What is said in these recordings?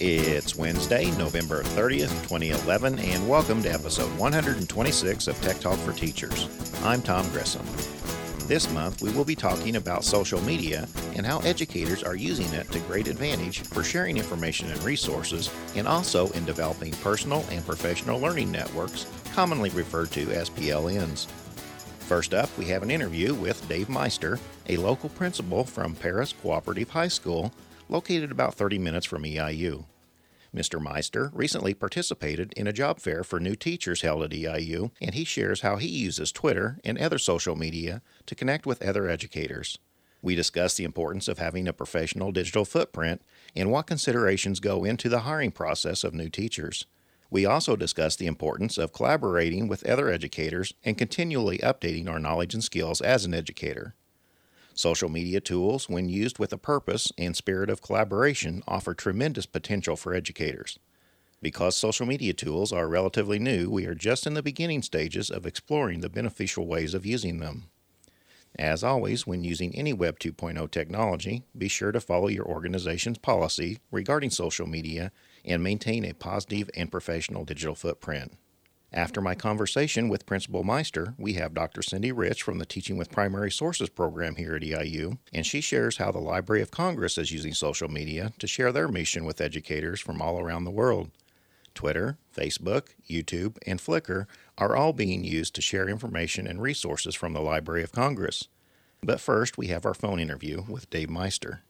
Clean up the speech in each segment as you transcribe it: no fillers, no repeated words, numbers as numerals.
It's Wednesday, November 30th, 2011, and welcome to episode 126 of Tech Talk for Teachers. I'm Tom Grissom. This month, we will be talking about social media and how educators are using it to great advantage for sharing information and resources, and also in developing personal and professional learning networks, commonly referred to as PLNs. First up, we have an interview with Dave Meister, a local principal from Paris Cooperative High School, located about 30 minutes from EIU. Mr. Meister recently participated in a job fair for new teachers held at EIU, and he shares how he uses Twitter and other social media to connect with other educators. We discuss the importance of having a professional digital footprint and what considerations go into the hiring process of new teachers. We also discuss the importance of collaborating with other educators and continually updating our knowledge and skills as an educator. Social media tools, when used with a purpose and spirit of collaboration, offer tremendous potential for educators. Because social media tools are relatively new, we are just in the beginning stages of exploring the beneficial ways of using them. As always, when using any Web 2.0 technology, be sure to follow your organization's policy regarding social media and maintain a positive and professional digital footprint. After my conversation with Principal Meister, we have Dr. Cindy Rich from the Teaching with Primary Sources program here at EIU, and she shares how the Library of Congress is using social media to share their mission with educators from all around the world. Twitter, Facebook, YouTube, and Flickr are all being used to share information and resources from the Library of Congress. But first, we have our phone interview with Dave Meister.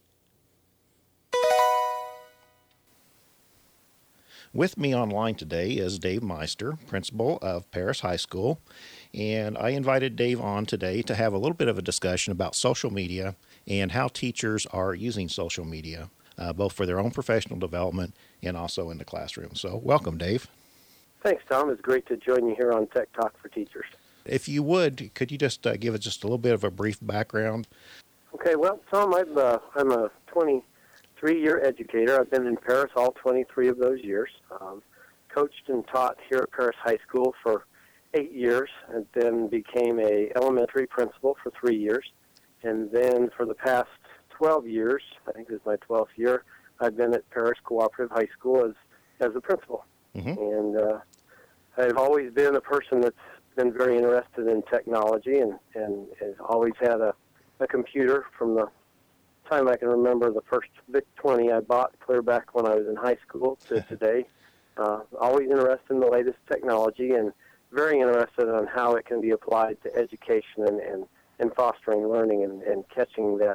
With me online today is Dave Meister, principal of Paris High School, and I invited Dave on today to have a little bit of a discussion about social media and how teachers are using social media, both for their own professional development and also in the classroom. So welcome, Dave. Thanks, Tom. It's great to join you here on Tech Talk for Teachers. If you would, could you just give us just a little bit of a brief background? Okay, well, Tom, I'm a 23-year educator. I've been in Paris all 23 of those years. Coached and taught here at Paris High School for 8 years, and then became a elementary principal for 3 years. And then for the past 12 years, I think this is my 12th year, I've been at Paris Cooperative High School as a principal. Mm-hmm. And I've always been a person that's been very interested in technology and has always had a computer from the time I can remember. The first VIC-20 I bought clear back when I was in high school to today. Always interested in the latest technology and very interested in how it can be applied to education and fostering learning and catching that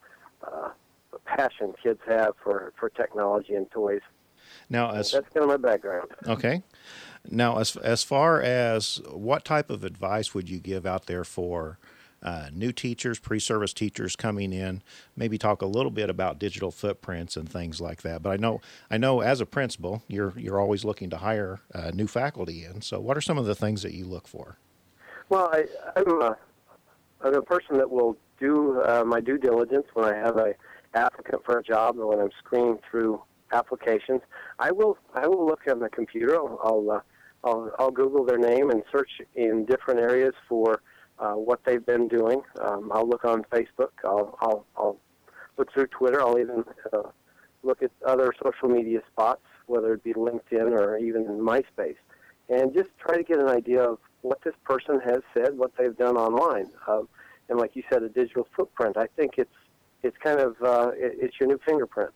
passion kids have for technology and toys. Now, that's kind of my background. Okay. Now, as far as what type of advice would you give out there for new teachers, pre-service teachers coming in? Maybe talk a little bit about digital footprints and things like that. But I know as a principal, you're always looking to hire new faculty in. So what are some of the things that you look for? Well, I'm a person that will do my due diligence when I have an applicant for a job or when I'm screening through applications. I will look on the computer. I'll Google their name and search in different areas for what they've been doing. I'll look on Facebook. I'll look through Twitter. I'll even look at other social media spots, whether it be LinkedIn or even MySpace, and just try to get an idea of what this person has said, what they've done online. And like you said, a digital footprint. I think it's kind of it's your new fingerprint.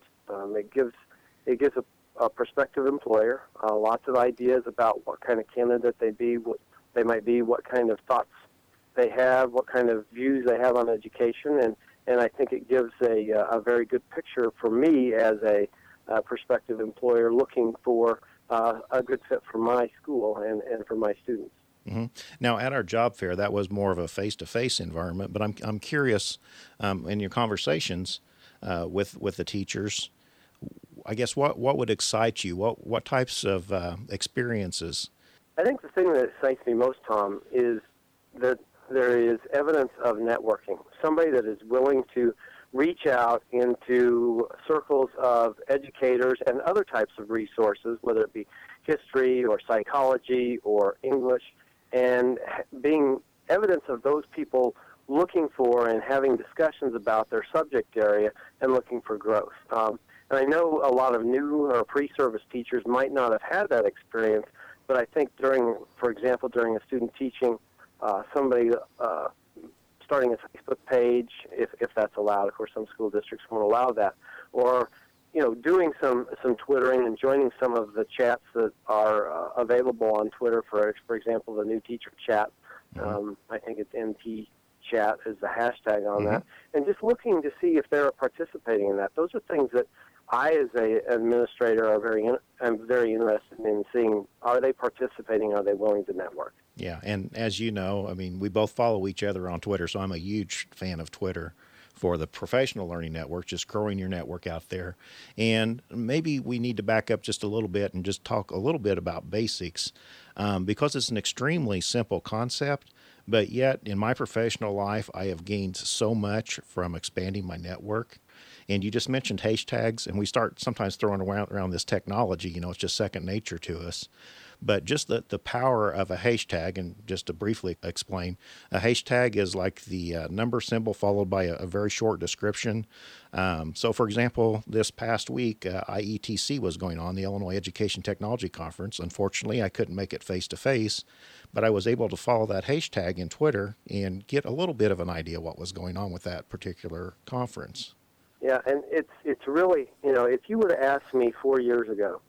It gives a prospective employer lots of ideas about what kind of candidate they might be, what kind of thoughts they have, what kind of views they have on education, and I think it gives a very good picture for me as a prospective employer looking for a good fit for my school and for my students. Mm-hmm. Now, at our job fair, that was more of a face-to-face environment, but I'm curious, in your conversations with the teachers, I guess what would excite you? What types of experiences? I think the thing that excites me most, Tom, is that there is evidence of networking. Somebody that is willing to reach out into circles of educators and other types of resources, whether it be history or psychology or English, and being evidence of those people looking for and having discussions about their subject area and looking for growth. And I know a lot of new or pre-service teachers might not have had that experience, but I think for example, during a student teaching, somebody starting a Facebook page, if that's allowed. Of course, some school districts won't allow that. Or, doing some Twittering and joining some of the chats that are available on Twitter. For example, the new teacher chat. I think it's NT chat is the hashtag on that. And just looking to see if they're participating in that. Those are things that I, as an administrator, am very interested in seeing. Are they participating? Are they willing to network? Yeah, and as you know, I mean, we both follow each other on Twitter, so I'm a huge fan of Twitter for the professional learning network, just growing your network out there. And maybe we need to back up just a little bit and just talk a little bit about basics, because it's an extremely simple concept, but yet in my professional life, I have gained so much from expanding my network. And you just mentioned hashtags, and we start sometimes throwing around this technology, it's just second nature to us. But just the power of a hashtag, and just to briefly explain, a hashtag is like the number symbol followed by a very short description. So, for example, this past week, IETC was going on, the Illinois Education Technology Conference. Unfortunately, I couldn't make it face-to-face, but I was able to follow that hashtag in Twitter and get a little bit of an idea what was going on with that particular conference. Yeah, and it's really, if you would have asked me 4 years ago,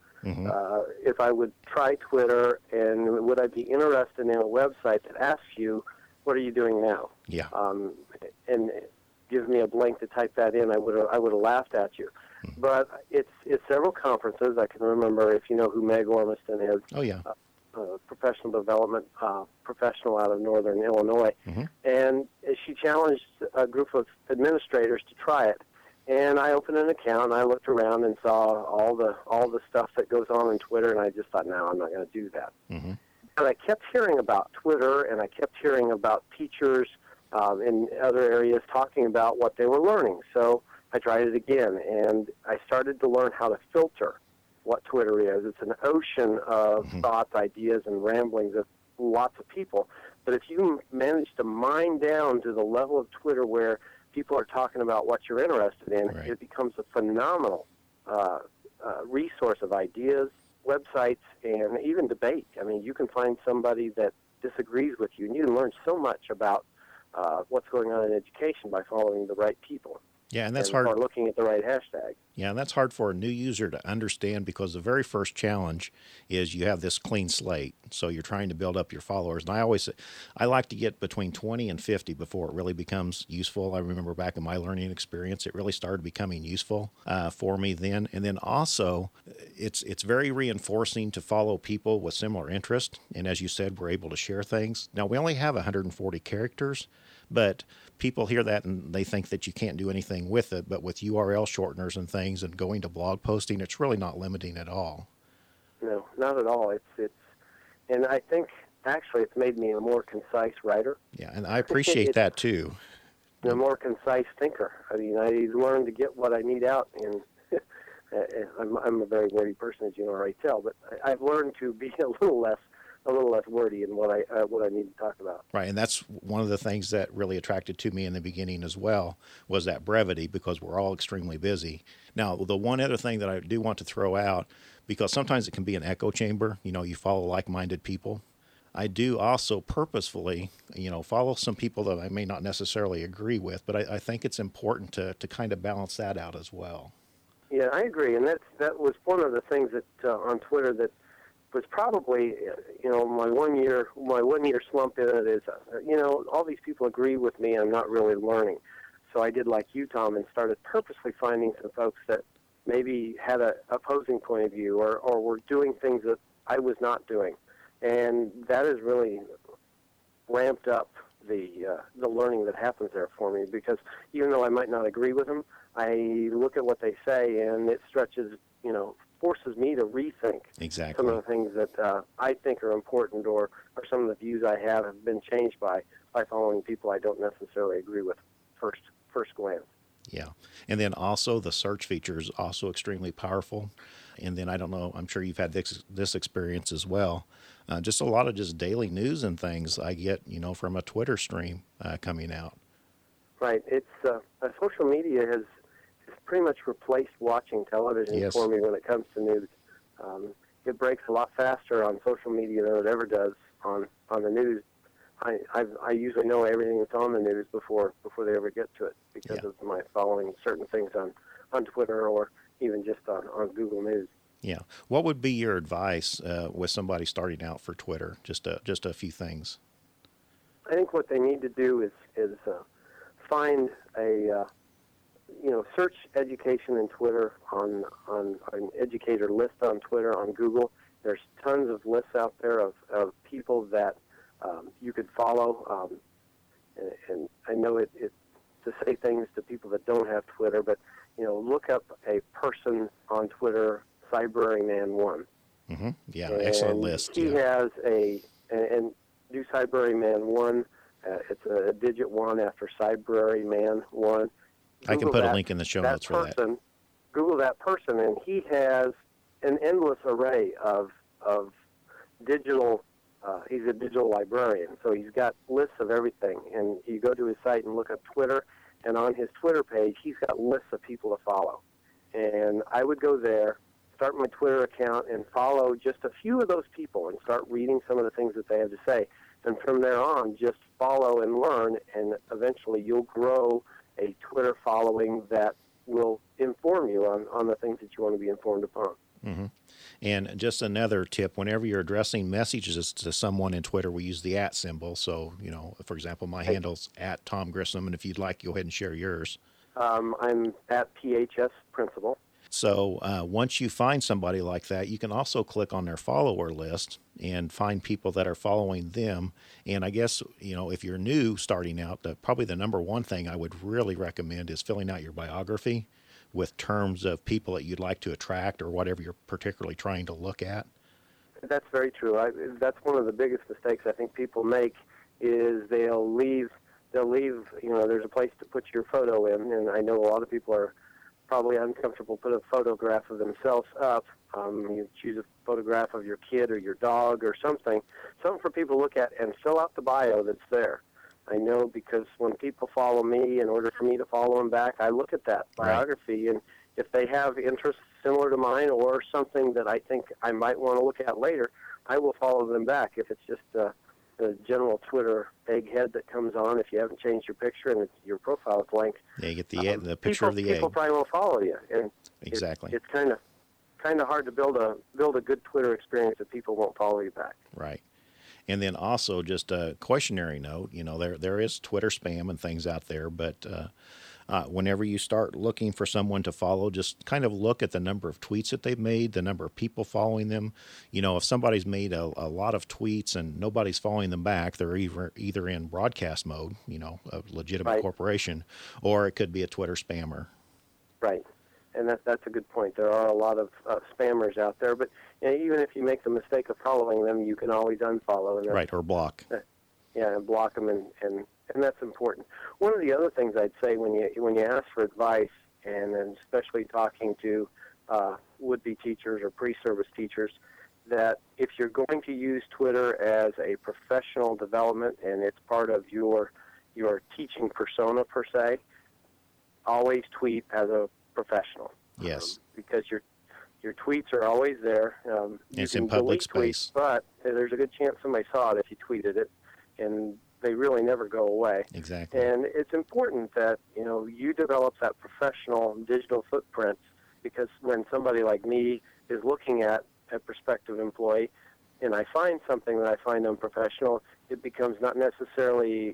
if I would try Twitter and would I be interested in a website that asks you, what are you doing now? Yeah. And give me a blank to type that in, I would have laughed at you. But it's several conferences. I can remember, if you know who Meg Ormiston is. Oh, yeah. Professional development professional out of Northern Illinois. And she challenged a group of administrators to try it. And I opened an account, and I looked around and saw all the stuff that goes on Twitter, and I just thought, no, I'm not going to do that. And I kept hearing about Twitter, and I kept hearing about teachers in other areas talking about what they were learning. So I tried it again, and I started to learn how to filter what Twitter is. It's an ocean of thoughts, ideas, and ramblings of lots of people. But if you manage to mine down to the level of Twitter where people are talking about what you're interested in, it becomes a phenomenal resource of ideas, websites, and even debate. I mean, you can find somebody that disagrees with you, and you can learn so much about what's going on in education by following the right people. Yeah, and that's hard. Or looking at the right hashtag. Yeah, and that's hard for a new user to understand, because the very first challenge is you have this clean slate. So you're trying to build up your followers. And I like to get between 20 and 50 before it really becomes useful. I remember back in my learning experience, it really started becoming useful for me then. And then also, it's very reinforcing to follow people with similar interest. And as you said, we're able to share things. Now, we only have 140 characters, but people hear that and they think that you can't do anything with it. But with URL shorteners and things and going to blog posting, it's really not limiting at all. No, not at all. And I think actually it's made me a more concise writer. Yeah, and I appreciate that too. A more concise thinker. I mean, I learned to get what I need out, and I'm a very wordy person, as you can already tell. But I've learned to be a little less wordy in what I need to talk about. Right, and that's one of the things that really attracted to me in the beginning as well, was that brevity, because we're all extremely busy. Now, the one other thing that I do want to throw out, because sometimes it can be an echo chamber, you follow like-minded people. I do also purposefully, follow some people that I may not necessarily agree with, but I think it's important to kind of balance that out as well. Yeah, I agree, and that was one of the things that on Twitter that was probably, my one year slump in it is, all these people agree with me, I'm not really learning. So I did like you, Tom, and started purposely finding some folks that maybe had an opposing point of view or were doing things that I was not doing. And that has really ramped up the learning that happens there for me, because even though I might not agree with them, I look at what they say, and it stretches, forces me to rethink some of the things that I think are important, or some of the views I have been changed by following people I don't necessarily agree with first glance. Yeah. And then also the search feature is also extremely powerful. And then I don't know, I'm sure you've had this experience as well. Just a lot of just daily news and things I get, from a Twitter stream coming out. Right. It's social media has pretty much replaced watching television Yes. for me when it comes to news. It breaks a lot faster on social media than it ever does on the news. I usually know everything that's on the news before they ever get to it because of my following certain things on Twitter or even just on Google News. Yeah. What would be your advice with somebody starting out for Twitter? Just a few things. I think what they need to do is find a search education in Twitter on an educator list on Twitter on Google. There's tons of lists out there of people that you could follow. And I know it to say things to people that don't have Twitter, but look up a person on Twitter, Cybraryman1. Mm-hmm. Yeah, and excellent list. He has and do Cybraryman1. It's a digit 1 after Cybraryman1. I can put a link in the show notes for that. Google that person, and he has an endless array of digital. He's a digital librarian, so he's got lists of everything. And you go to his site and look up Twitter, and on his Twitter page, he's got lists of people to follow. And I would go there, start my Twitter account, and follow just a few of those people and start reading some of the things that they have to say. And from there on, just follow and learn, and eventually you'll grow a Twitter following that will inform you on the things that you want to be informed upon. Mm-hmm. And just another tip, whenever you're addressing messages to someone in Twitter, we use the @ symbol. So, for example, my handle's @TomGrissom, and if you'd like, go ahead and share yours. I'm at PHS Principal. So once you find somebody like that, you can also click on their follower list and find people that are following them. And I guess, if you're new starting out, probably the number one thing I would really recommend is filling out your biography with terms of people that you'd like to attract or whatever you're particularly trying to look at. That's very true. That's one of the biggest mistakes I think people make is they'll leave, there's a place to put your photo in, and I know a lot of people are probably uncomfortable put a photograph of themselves up. You choose a photograph of your kid or your dog or something for people to look at and fill out the bio that's there. I know because when people follow me, in order for me to follow them back, I look at that biography, and if they have interests similar to mine or something that I think I might want to look at later, I will follow them back. If it's just a general Twitter egghead that comes on, if you haven't changed your picture and your profile is blank, yeah, you get the picture of the egg. People probably won't follow you, and exactly. It's kind of hard to build a good Twitter experience if people won't follow you back. Right. And then also just a cautionary note, there is Twitter spam and things out there, but whenever you start looking for someone to follow, just kind of look at the number of tweets that they've made, the number of people following them. If somebody's made a lot of tweets and nobody's following them back, they're either in broadcast mode, a legitimate corporation, or it could be a Twitter spammer. Right. And that's a good point. There are a lot of spammers out there, but even if you make the mistake of following them, you can always unfollow. And or block. And block them, and that's important. One of the other things I'd say when you ask for advice, and especially talking to would-be teachers or pre-service teachers, that if you're going to use Twitter as a professional development and it's part of your teaching persona per se, always tweet as a professional. Yes. Because your tweets are always there. It's in public space. Tweets, but there's a good chance somebody saw it if you tweeted it, and they really never go away. Exactly. And it's important that you develop that professional digital footprint, because when somebody like me is looking at a prospective employee and I find something that I find unprofessional, it becomes not necessarily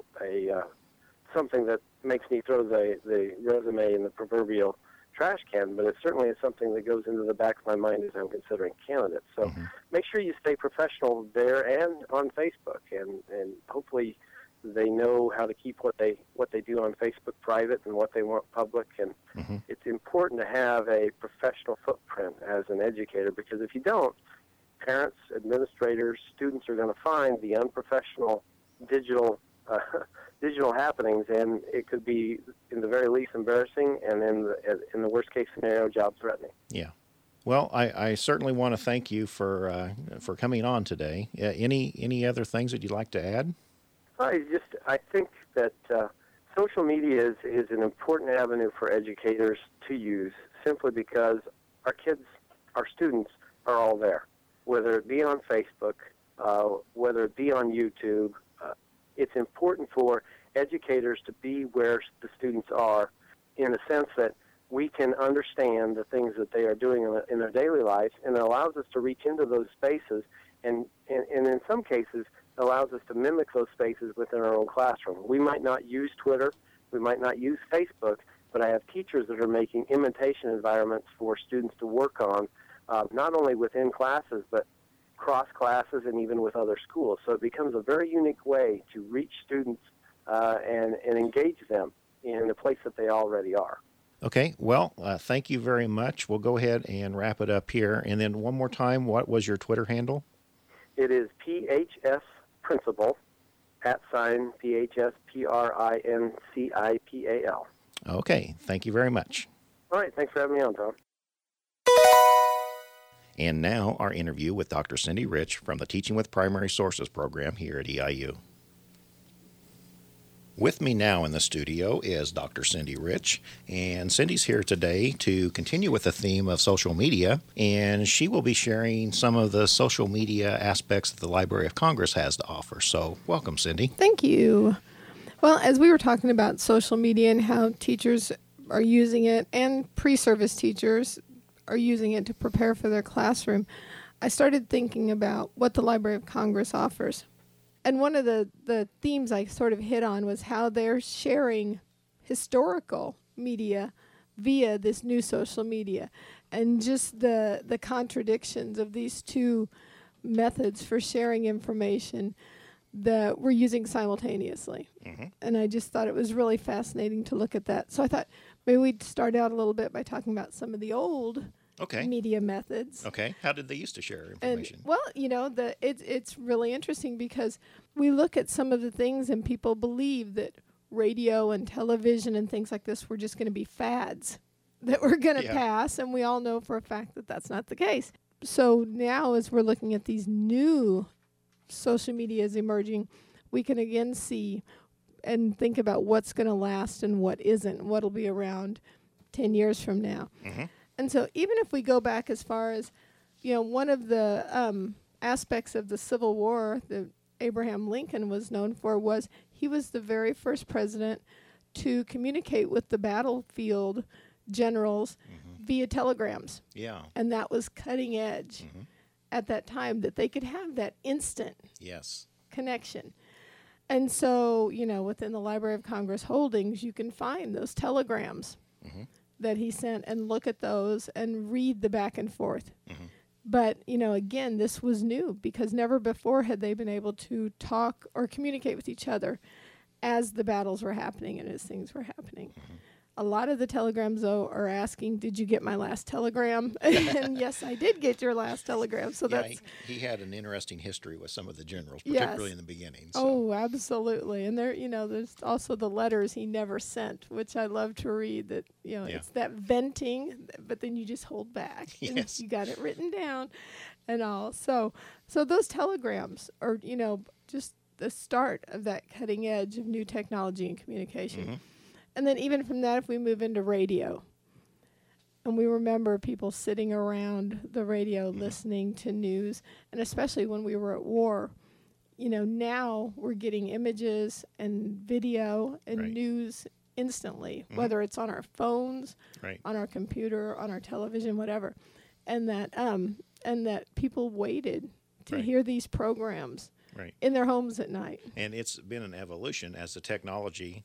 something that makes me throw the resume in the proverbial trash can, but it certainly is something that goes into the back of my mind as I'm considering candidates. So make sure you stay professional there and on Facebook, and hopefully they know how to keep what they do on Facebook private and what they want public. And it's important to have a professional footprint as an educator, because if you don't, parents, administrators, students are going to find the unprofessional digital happenings, and it could be, in the very least, embarrassing, and in the worst case scenario, job threatening. Yeah. Well, I certainly want to thank you for coming on today. Any other things that you'd like to add? I think that social media is an important avenue for educators to use simply because our kids, our students, are all there. Whether it be on Facebook, whether it be on YouTube, it's important for educators to be where the students are in the sense that we can understand the things that they are doing in their daily lives, and it allows us to reach into those spaces and in some cases allows us to mimic those spaces within our own classroom. We might not use Twitter, we might not use Facebook, but I have teachers that are making imitation environments for students to work on, not only within classes, but cross classes and even with other schools. So it becomes a very unique way to reach students and engage them in the place that they already are. Okay, well, thank you very much. We'll go ahead and wrap it up here. And then one more time, what was your Twitter handle? It is PHS Principal, @PHSPRINCIPAL. Okay, thank you very much. All right, thanks for having me on, Tom. And now our interview with Dr. Cindy Rich from the Teaching with Primary Sources program here at EIU. With me now in the studio is Dr. Cindy Rich, and Cindy's here today to continue with the theme of social media, and she will be sharing some of the social media aspects that the Library of Congress has to offer. So welcome, Cindy. Thank you. Well, as we were talking about social media and how teachers are using it and pre-service teachers are using it to prepare for their classroom, I started thinking about what the Library of Congress offers. And one of the themes I sort of hit on was how they're sharing historical media via this new social media, and just the contradictions of these two methods for sharing information that we're using simultaneously. Mm-hmm. And I just thought it was really fascinating to look at that. So I thought maybe we'd start out a little bit by talking about some of the old media methods. Okay. How did they used to share information? And, well, you know, it's really interesting because we look at some of the things and people believe that radio and television and things like this were just going to be fads that were going to pass, and we all know for a fact that that's not the case. So now as we're looking at these new social medias emerging, we can again see and think about what's going to last and what isn't, what'll be around 10 years from now. Mm-hmm. And so even if we go back as far as, you know, one of the aspects of the Civil War that Abraham Lincoln was known for was he was the very first president to communicate with the battlefield generals via telegrams. Yeah. And that was cutting edge at that time, that they could have that instant connection. And so, you know, within the Library of Congress holdings, you can find those telegrams that he sent and look at those and read the back and forth. But, you know, again, this was new because never before had they been able to talk or communicate with each other as the battles were happening and as things were happening. A lot of the telegrams, though, are asking, did you get my last telegram? And yes, I did get your last telegram. So that's he had an interesting history with some of the generals, particularly in the beginning. So. Oh, absolutely. And there, you know, there's also the letters he never sent, which I love to read. That, you know, it's that venting, but then you just hold back. Yes. You got it written down and all. So those telegrams are, you know, just the start of that cutting edge of new technology and communication. And then even from that, if we move into radio, and we remember people sitting around the radio listening to news, and especially when we were at war, you know, now we're getting images and video and news instantly, whether it's on our phones, on our computer, on our television, whatever. And that people waited to hear these programs in their homes at night. And it's been an evolution as the technology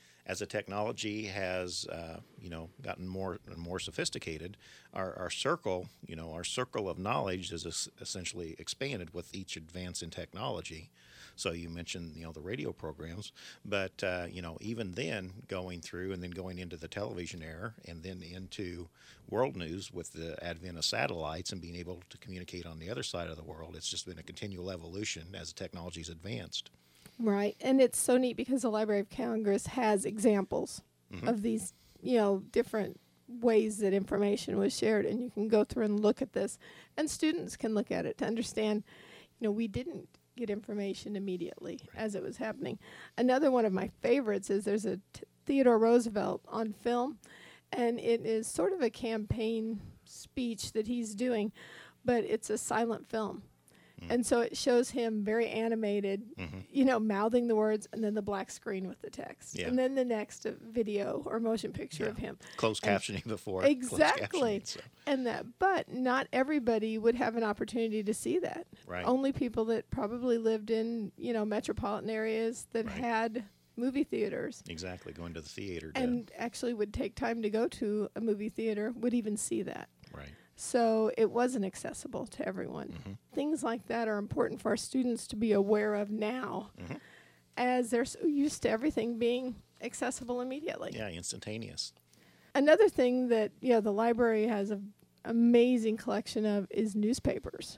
has, you know, gotten more and more sophisticated. Our circle of knowledge is essentially expanded with each advance in technology. So you mentioned, you know, the radio programs, but, you know, even then going through and then going into the television era and then into world news with the advent of satellites and being able to communicate on the other side of the world, it's just been a continual evolution as the technology's advanced. Right, and it's so neat because the Library of Congress has examples of these, you know, different ways that information was shared, and you can go through and look at this, and students can look at it to understand, you know, we didn't get information immediately as it was happening. Another one of my favorites is there's a Theodore Roosevelt on film, and it is sort of a campaign speech that he's doing, but it's a silent film. And so it shows him very animated, mouthing the words, and then the black screen with the text. Yeah. And then the next video or motion picture of him. Closed captioning before. Exactly. Captioning, so. And but not everybody would have an opportunity to see that. Right. Only people that probably lived in, metropolitan areas that had movie theaters. Exactly, going to the theater. And actually would take time to go to a movie theater would even see that. Right. So it wasn't accessible to everyone. Things like that are important for our students to be aware of now, as they're so used to everything being accessible immediately. Yeah, instantaneous. Another thing that the library has an amazing collection of is newspapers.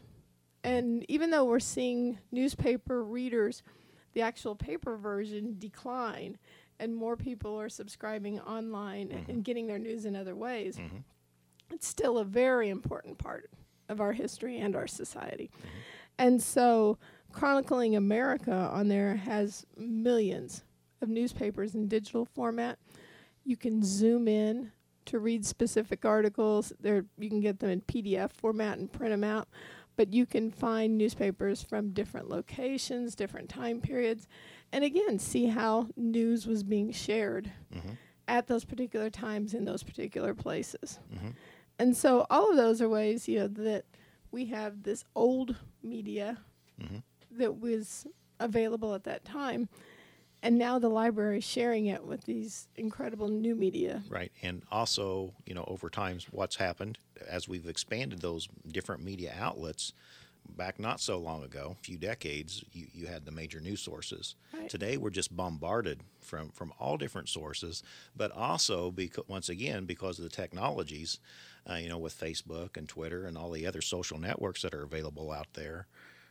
And even though we're seeing newspaper readers, the actual paper version decline, and more people are subscribing online and getting their news in other ways, it's still a very important part of our history and our society. And so Chronicling America on there has millions of newspapers in digital format. You can zoom in to read specific articles. You can get them in PDF format and print them out. But you can find newspapers from different locations, different time periods, and again, see how news was being shared at those particular times in those particular places. And so all of those are ways, that we have this old media that was available at that time, and now the library is sharing it with these incredible new media. Right, and also, over time, what's happened as we've expanded those different media outlets. Back not so long ago, a few decades, you had the major news sources. Right. Today, we're just bombarded from all different sources, but also, once again, because of the technologies, with Facebook and Twitter and all the other social networks that are available out there,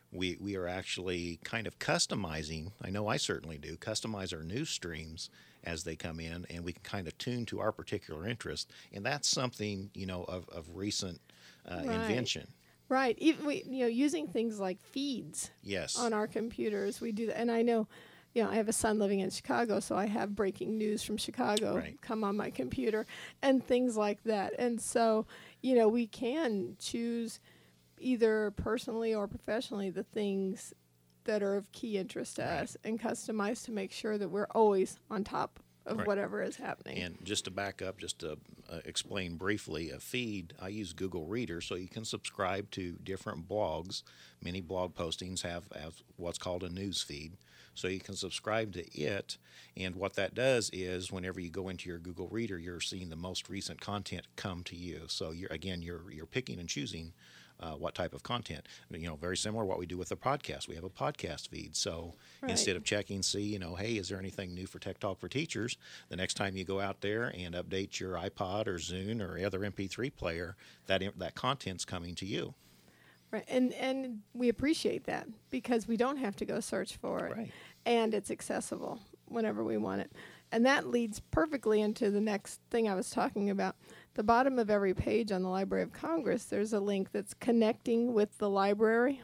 we are actually kind of customizing, I know I certainly do, customize our news streams as they come in, and we can kind of tune to our particular interest. And that's something, of recent invention. Right. Even using things like feeds on our computers, we do that. And I know, I have a son living in Chicago, so I have breaking news from Chicago come on my computer and things like that. And so, we can choose either personally or professionally the things that are of key interest to us and customize to make sure that we're always on top of whatever is happening. And just to back up, just to explain briefly, a feed, I use Google Reader, so you can subscribe to different blogs. Many blog postings have what's called a news feed, so you can subscribe to it. And what that does is whenever you go into your Google Reader, you're seeing the most recent content come to you. So you're picking and choosing what type of content. Very similar to what we do with the podcast. We have a podcast feed. So instead of checking, see, hey, is there anything new for Tech Talk for Teachers? The next time you go out there and update your iPod or Zune or other MP3 player, that content's coming to you. Right, and we appreciate that because we don't have to go search for it. And it's accessible whenever we want it. And that leads perfectly into the next thing I was talking about. The bottom of every page on the Library of Congress, there's a link that's connecting with the library.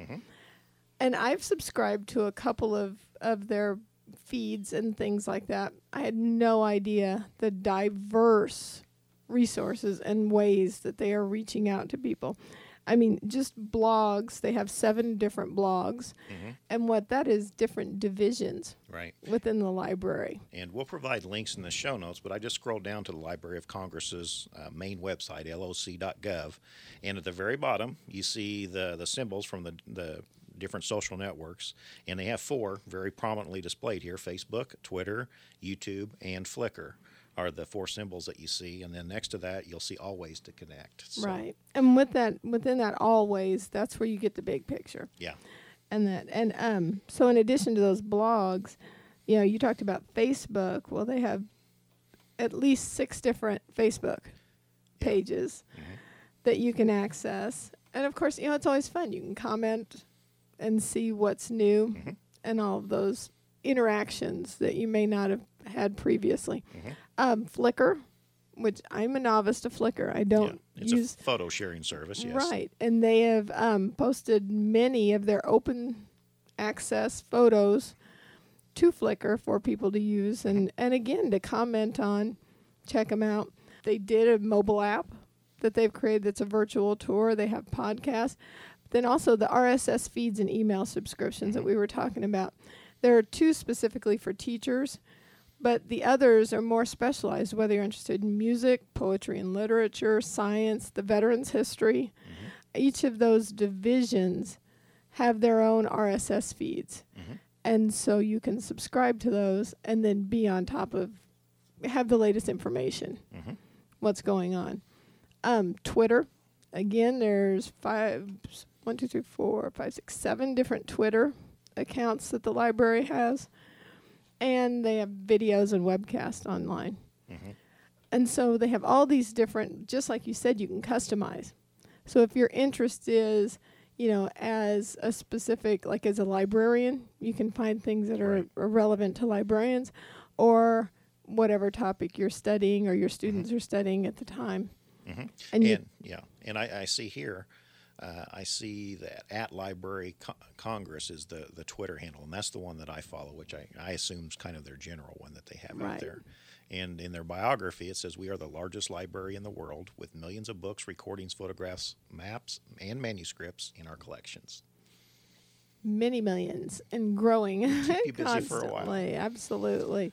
And I've subscribed to a couple of their feeds and things like that. I had no idea the diverse resources and ways that they are reaching out to people. I mean, just blogs. They have 7 different blogs. And what that is, different divisions within the library. And we'll provide links in the show notes, but I just scrolled down to the Library of Congress's main website, loc.gov. And at the very bottom, you see the symbols from the different social networks. And they have 4 very prominently displayed here: Facebook, Twitter, YouTube, and Flickr are the 4 symbols that you see, and then next to that you'll see Always to Connect. So. Right, and within that Always, that's where you get the big picture. Yeah, and so in addition to those blogs, you talked about Facebook. Well, they have at least 6 different Facebook pages that you can access, and of course, it's always fun. You can comment and see what's new and all of those interactions that you may not have had previously. Flickr, which I'm a novice to Flickr. I don't use. It's a photo sharing service, yes. Right. And they have posted many of their open access photos to Flickr for people to use and again, to comment on, check them out. They did a mobile app that they've created that's a virtual tour. They have podcasts. Then also the RSS feeds and email subscriptions that we were talking about. There are 2 specifically for teachers, but the others are more specialized, whether you're interested in music, poetry and literature, science, the veterans history. Each of those divisions have their own RSS feeds. And so you can subscribe to those and then be on top of, have the latest information, what's going on. Twitter, again, there's 7 different Twitter accounts that the library has. And they have videos and webcasts online. And so they have all these different, just like you said, you can customize. So if your interest is, as a specific, like as a librarian, you can find things that are relevant to librarians or whatever topic you're studying or your students are studying at the time. And I see here, I see that at Library Congress is the Twitter handle, and that's the one that I follow, which I assume is kind of their general one that they have out there. And in their biography, it says, "We are the largest library in the world with millions of books, recordings, photographs, maps, and manuscripts in our collections." Many millions and growing. Keep you busy for a while. Absolutely.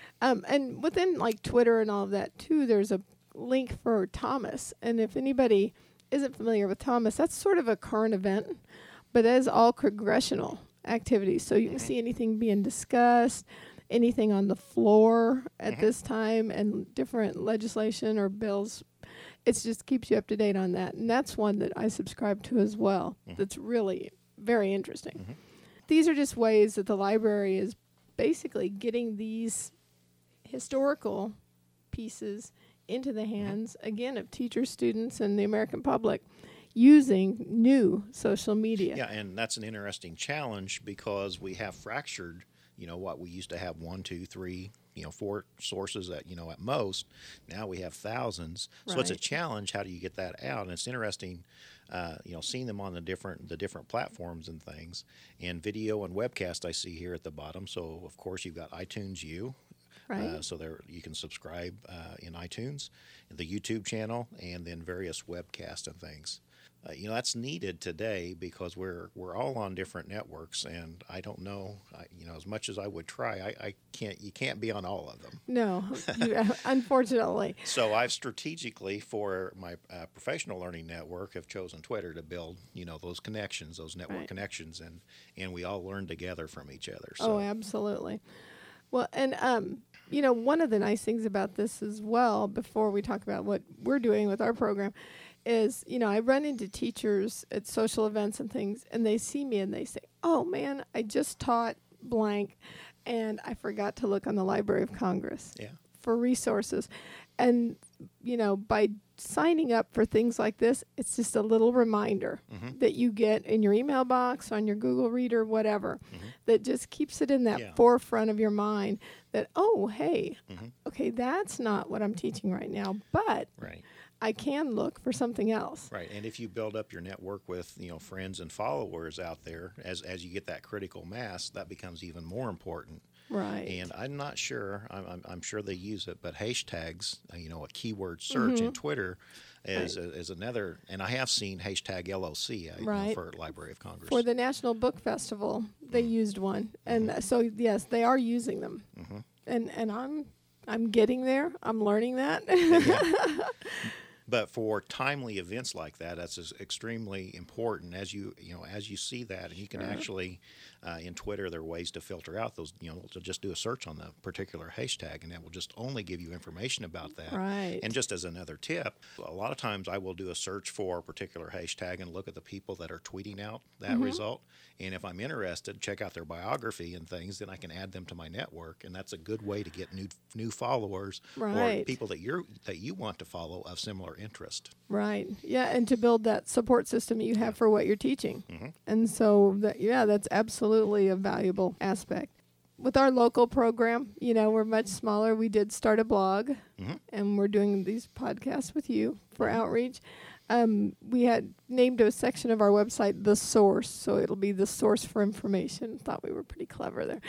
And within like Twitter and all of that too, there's a link for Thomas. And if anybody isn't familiar with Thomas, that's sort of a current event, but it is all congressional activities. So you can see anything being discussed, anything on the floor at this time, and different legislation or bills. It just keeps you up to date on that. And that's one that I subscribe to as well. That's really very interesting. These are just ways that the library is basically getting these historical pieces into the hands, again, of teachers, students, and the American public using new social media. Yeah, and that's an interesting challenge because we have fractured, what we used to have 1, 2, 3, 4 sources at most. Now we have thousands. So it's a challenge. How do you get that out? And it's interesting, seeing them on the different platforms and things. And video and webcast I see here at the bottom. So, of course, you've got iTunes U. So there you can subscribe in iTunes, the YouTube channel, and then various webcasts and things. That's needed today because we're all on different networks, and I don't know, as much as I would try, you can't be on all of them. No, unfortunately. So I've strategically, for my professional learning network, have chosen Twitter to build, those connections, those network connections, and we all learn together from each other. So. Oh, absolutely. Well, and one of the nice things about this as well, before we talk about what we're doing with our program, is, I run into teachers at social events and things, and they see me and they say, "Oh, man, I just taught blank, and I forgot to look on the Library of Congress for resources." And, by signing up for things like this, it's just a little reminder that you get in your email box, on your Google Reader, whatever, that just keeps it in that forefront of your mind that, oh, hey, okay, that's not what I'm teaching right now, but I can look for something else. Right, and if you build up your network with friends and followers out there, as you get that critical mass, that becomes even more important. Right. And I'm not sure, I'm sure they use it, but hashtags, a keyword search in Twitter is another, and I have seen hashtag LOC for Library of Congress. For the National Book Festival, they used one. And so, yes, they are using them. And I'm getting there. I'm learning that. But for timely events like that, that's extremely important. As you see that, and you can actually in Twitter, there are ways to filter out those. To just do a search on the particular hashtag, and that will just only give you information about that. Right. And just as another tip, a lot of times I will do a search for a particular hashtag and look at the people that are tweeting out that result. And if I'm interested, check out their biography and things, then I can add them to my network, and that's a good way to get new followers or people that you want to follow of similar interest. Right. Yeah, and to build that support system you have for what you're teaching. And so that's absolutely a valuable aspect. With our local program, we're much smaller. We did start a blog, and we're doing these podcasts with you for outreach. we had named a section of our website The Source, so it'll be the source for information. Thought we were pretty clever there.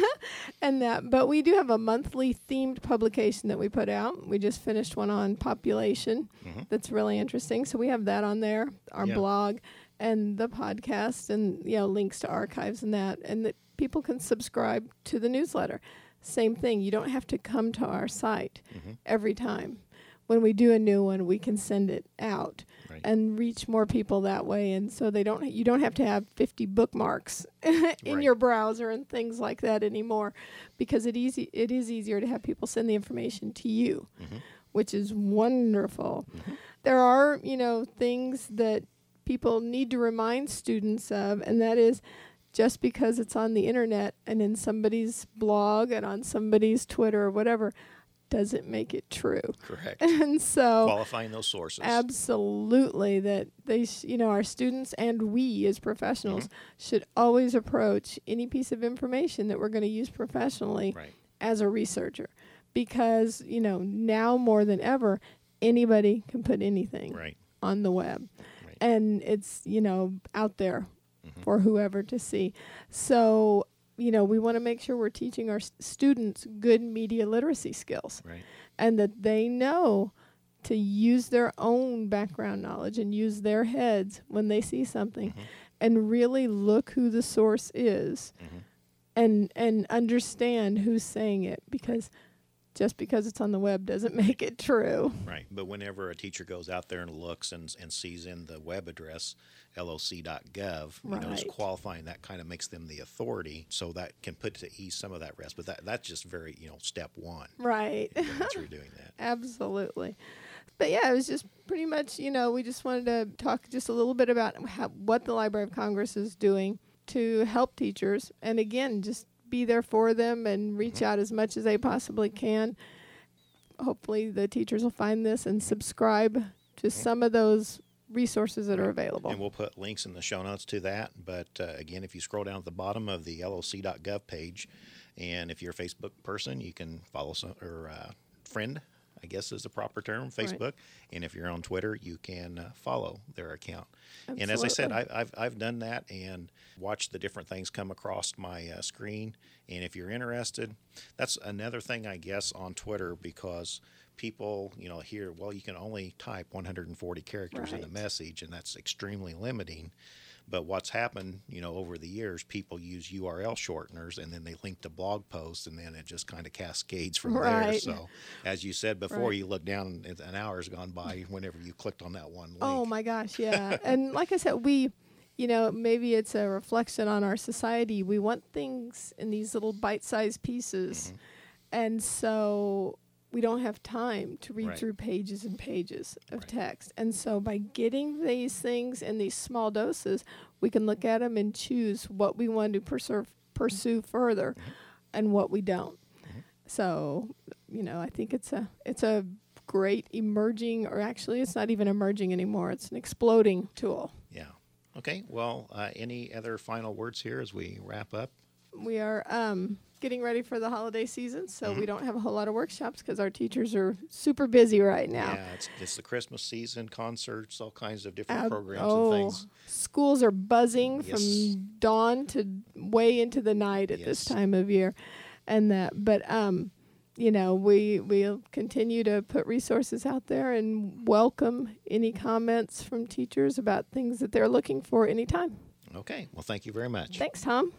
But we do have a monthly themed publication that we put out. We just finished one on population that's really interesting. So we have that on there, our blog and the podcast, and links to archives and that people can subscribe to the newsletter. Same thing. You don't have to come to our site every time. When we do a new one, we can send it out and reach more people that way. And so you don't have to have 50 bookmarks in your browser and things like that anymore, because it is easier to have people send the information to you, which is wonderful. There are, things that people need to remind students of, and that is, just because it's on the internet and in somebody's blog and on somebody's Twitter or whatever, doesn't make it true. Correct. And so qualifying those sources. Absolutely, that they, our students and we as professionals should always approach any piece of information that we're going to use professionally as a researcher, because now more than ever, anybody can put anything on the web, and it's out there for whoever to see. So we want to make sure we're teaching our students good media literacy skills, and that they know to use their own background knowledge and use their heads when they see something, and really look who the source is, and understand who's saying it, because just because it's on the web doesn't make it true. Right. But whenever a teacher goes out there and looks and sees in the web address loc.gov, just qualifying that kind of makes them the authority, so that can put to ease some of that rest. But that's just very, step one. Right. Through doing that. Absolutely. But yeah, it was just pretty much, we just wanted to talk just a little bit about what the Library of Congress is doing to help teachers. And again, just be there for them and reach out as much as they possibly can. Hopefully the teachers will find this and subscribe to some of those resources that are available. And we'll put links in the show notes to that. But again, if you scroll down at the bottom of the loc.gov page, and if you're a Facebook person, you can follow or friend, I guess is the proper term, Facebook. And if you're on Twitter, you can follow their account. Absolutely. And as I said, I've done that and watched the different things come across my screen. And if you're interested, that's another thing, I guess, on Twitter, because people, hear, well, you can only type 140 characters in the message, and that's extremely limiting. But what's happened, over the years, people use URL shorteners, and then they link to blog posts, and then it just kind of cascades from there. So, as you said before, you look down, and an hour's gone by whenever you clicked on that one link. Oh, my gosh, yeah. And like I said, we, maybe it's a reflection on our society. We want things in these little bite-sized pieces. And so we don't have time to read through pages and pages of text. And so by getting these things in these small doses, we can look at them and choose what we want to pursue further and what we don't. So, I think it's a great emerging, or actually it's not even emerging anymore. It's an exploding tool. Yeah. Okay. Well, any other final words here as we wrap up? We are getting ready for the holiday season, so we don't have a whole lot of workshops because our teachers are super busy right now. Yeah, it's the Christmas season, concerts, all kinds of different programs and things. Schools are buzzing from dawn to way into the night at this time of year, and that. But we'll continue to put resources out there and welcome any comments from teachers about things that they're looking for anytime. Okay. Well, thank you very much. Thanks, Tom.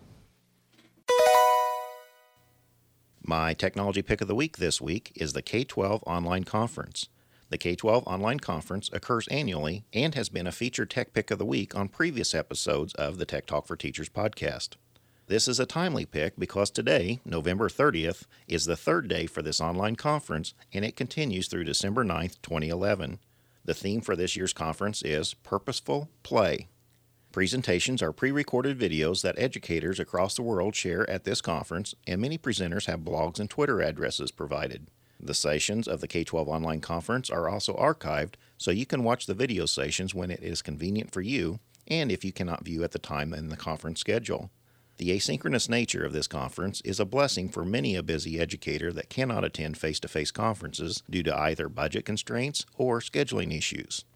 My technology pick of the week this week is the K-12 Online Conference. The K-12 Online Conference occurs annually and has been a featured tech pick of the week on previous episodes of the Tech Talk for Teachers podcast. This is a timely pick because today, November 30th, is the third day for this online conference, and it continues through December 9th, 2011. The theme for this year's conference is Purposeful Play. Presentations are pre-recorded videos that educators across the world share at this conference, and many presenters have blogs and Twitter addresses provided. The sessions of the K-12 Online Conference are also archived, so you can watch the video sessions when it is convenient for you, and if you cannot view at the time in the conference schedule. The asynchronous nature of this conference is a blessing for many a busy educator that cannot attend face-to-face conferences due to either budget constraints or scheduling issues.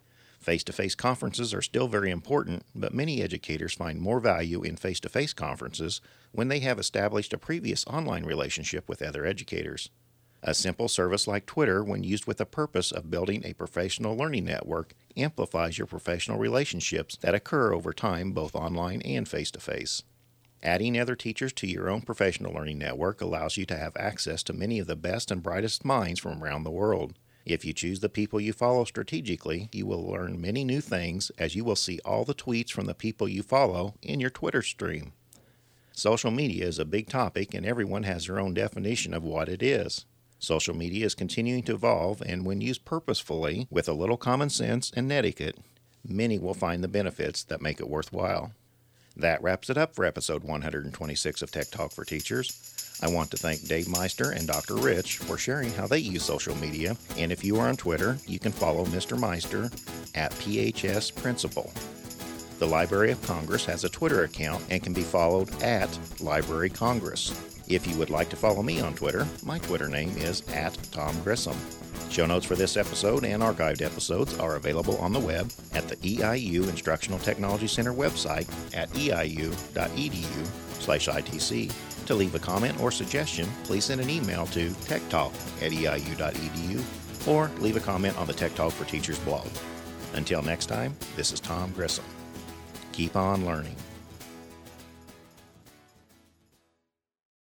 Face-to-face conferences are still very important, but many educators find more value in face-to-face conferences when they have established a previous online relationship with other educators. A simple service like Twitter, when used with the purpose of building a professional learning network, amplifies your professional relationships that occur over time both online and face-to-face. Adding other teachers to your own professional learning network allows you to have access to many of the best and brightest minds from around the world. If you choose the people you follow strategically, you will learn many new things, as you will see all the tweets from the people you follow in your Twitter stream. Social media is a big topic, and everyone has their own definition of what it is. Social media is continuing to evolve, and when used purposefully, with a little common sense and etiquette, many will find the benefits that make it worthwhile. That wraps it up for episode 126 of Tech Talk for Teachers. I want to thank Dave Meister and Dr. Rich for sharing how they use social media, and if you are on Twitter, you can follow Mr. Meister at PHS Principal. The Library of Congress has a Twitter account and can be followed at Library Congress. If you would like to follow me on Twitter, my Twitter name is at Tom Grissom. Show notes for this episode and archived episodes are available on the web at the EIU Instructional Technology Center website at eiu.edu/ITC. To leave a comment or suggestion, please send an email to techtalk@eiu.edu or leave a comment on the Tech Talk for Teachers blog. Until next time, this is Tom Grissom. Keep on learning.